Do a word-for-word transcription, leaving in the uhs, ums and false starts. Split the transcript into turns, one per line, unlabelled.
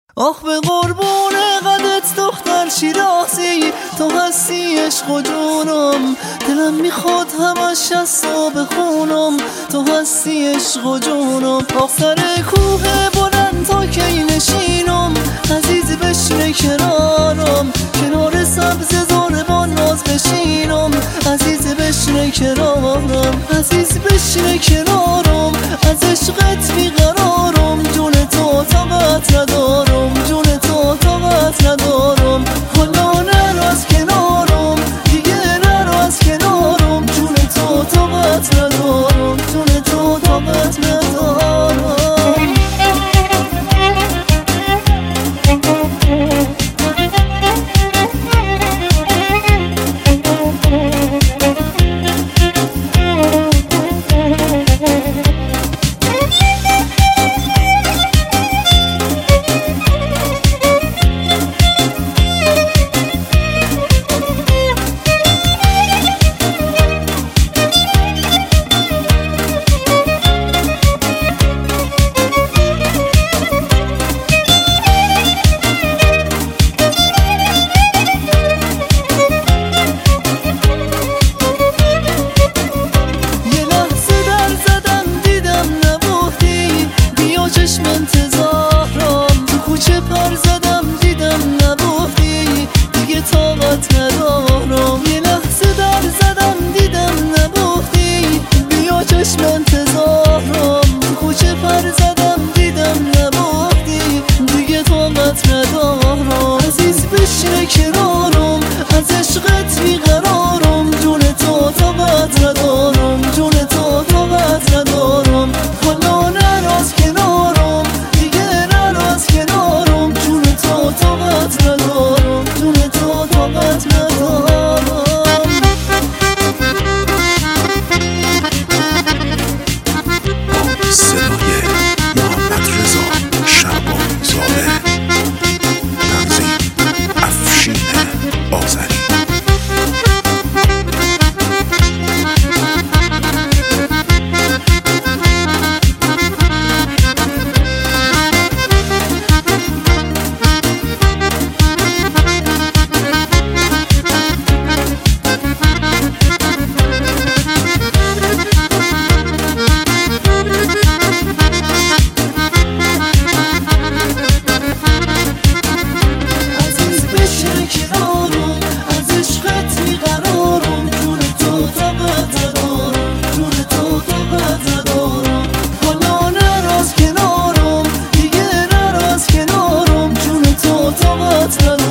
آخ به قربون قدت دختر شیرازی، تو هستی عشق و جونم، دلم میخواد همش از تو بخونم، تو هستی عشق و جونم. آخ سر کوه بلند تا کی نشینم، عزیز بشینه کنارم، کنار سبز زاربان باز بشینم، عزیز بشینه کنارم، عزیز بشینه کنارم، از عشقت بیقرارم، جون تو طاقت ندارم، جون تو طاقت ندارم، حالا نرو از کنارم، دیگه نرو از کنارم، جون تو طاقت ندارم، جون تو طاقت ندارم. چشم انتظارم تو کوچه پر زدم دیدم نبودی، دیگه طاقت ندارم، یه لحظه در زدم دیدم نبودی، بیا چشم انتظارم تو کوچه پر زدم دیدم نبودی، دیگه طاقت ندارم، عزیز بشینه کنارم، از عشقت بیقرارم، جون تو طاقت ندارم، جون تو طاقت ندارم، حالا نرو از کنارم، دیگه نرو از کنارم، جون تو طاقت ندارم، جون تو طاقت ندارم.
صدای محمد رضا شعبانی زاده، تنظیم افشین آذری.
طاقت ندارم.